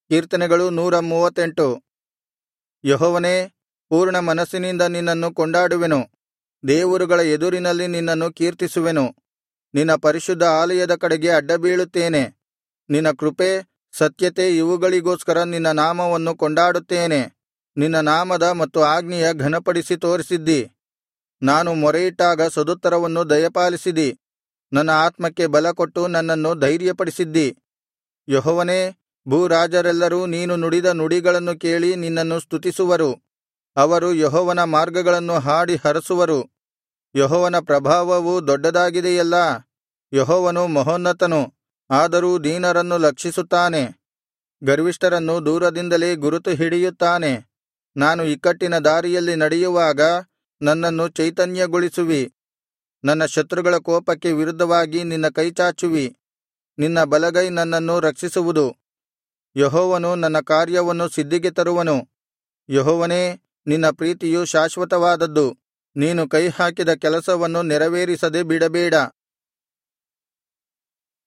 ಕೀರ್ತನೆಗಳು 138. ಯೆಹೋವನೇ, ಪೂರ್ಣ ಮನಸ್ಸಿನಿಂದ ನಿನ್ನನ್ನು ಕೊಂಡಾಡುವೆನು, ದೇವರುಗಳ ಎದುರಿನಲ್ಲಿ ನಿನ್ನನ್ನು ಕೀರ್ತಿಸುವೆನು. ನಿನ್ನ ಪರಿಶುದ್ಧ ಆಲಯದ ಕಡೆಗೆ ಅಡ್ಡಬೀಳುತ್ತೇನೆ. ನಿನ್ನ ಕೃಪೆ, ಸತ್ಯತೆ ಇವುಗಳಿಗೋಸ್ಕರ ನಿನ್ನ ನಾಮವನ್ನು ಕೊಂಡಾಡುತ್ತೇನೆ. ನಿನ್ನ ನಾಮದ ಮತ್ತು ಆಜ್ಞೆಯ ಘನಪಡಿಸಿ ತೋರಿಸಿದ್ದಿ. ನಾನು ಮೊರೆಯಿಟ್ಟಾಗ ಸದುತ್ತರವನ್ನು ದಯಪಾಲಿಸಿದಿ. ನನ್ನ ಆತ್ಮಕ್ಕೆ ಬಲಕೊಟ್ಟು ನನ್ನನ್ನು ಧೈರ್ಯಪಡಿಸಿದ್ದಿ. ಯೆಹೋವನೇ, ಭೂರಾಜರೆಲ್ಲರೂ ನೀನು ನುಡಿದ ನುಡಿಗಳನ್ನು ಕೇಳಿ ನಿನ್ನನ್ನು ಸ್ತುತಿಸುವರು. ಅವರು ಯೆಹೋವನ ಮಾರ್ಗಗಳನ್ನು ಹಾಡಿ ಹರಸುವರು. ಯೆಹೋವನ ಪ್ರಭಾವವು ದೊಡ್ಡದಾಗಿದೆಯಲ್ಲಾ. ಯೆಹೋವನು ಮಹೋನ್ನತನು, ಆದರೂ ದೀನರನ್ನು ಲಕ್ಷಿಸುತ್ತಾನೆ. ಗರ್ವಿಷ್ಠರನ್ನು ದೂರದಿಂದಲೇ ಗುರುತು ಹಿಡಿಯುತ್ತಾನೆ. ನಾನು ಇಕ್ಕಟ್ಟಿನ ದಾರಿಯಲ್ಲಿ ನಡೆಯುವಾಗ ನನ್ನನ್ನು ಚೈತನ್ಯಗೊಳಿಸುವಿ. ನನ್ನ ಶತ್ರುಗಳ ಕೋಪಕ್ಕೆ ವಿರುದ್ಧವಾಗಿ ನಿನ್ನ ಕೈಚಾಚುವಿ. ನಿನ್ನ ಬಲಗೈ ನನ್ನನ್ನು ರಕ್ಷಿಸುವುದು. ಯೆಹೋವನು ನನ್ನ ಕಾರ್ಯವನ್ನು ಸಿದ್ಧಿಗೆ ತರುವನು. ಯೆಹೋವನೇ, ನಿನ್ನ ಪ್ರೀತಿಯು ಶಾಶ್ವತವಾದದ್ದು. ನೀನು ಕೈಹಾಕಿದ ಕೆಲಸವನ್ನು ನೆರವೇರಿಸದೆ ಬಿಡಬೇಡ.